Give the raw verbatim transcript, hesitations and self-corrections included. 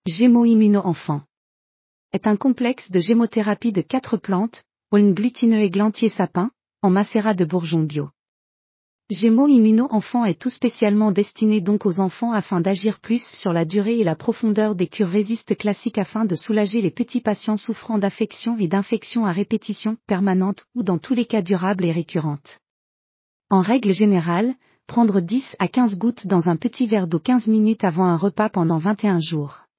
Gémo-immuno-enfant est un complexe de gémothérapie de quatre plantes, aulne glutineux églantier sapin, en macérat de bourgeons bio. Gémo-immuno-enfant est tout spécialement destiné donc aux enfants afin d'agir plus sur la durée et la profondeur des cures résistes classiques afin de soulager les petits patients souffrant d'affections et d'infections à répétition permanente ou dans tous les cas durables et récurrentes. En règle générale, prendre dix à quinze gouttes dans un petit verre d'eau quinze minutes avant un repas pendant vingt et un jours.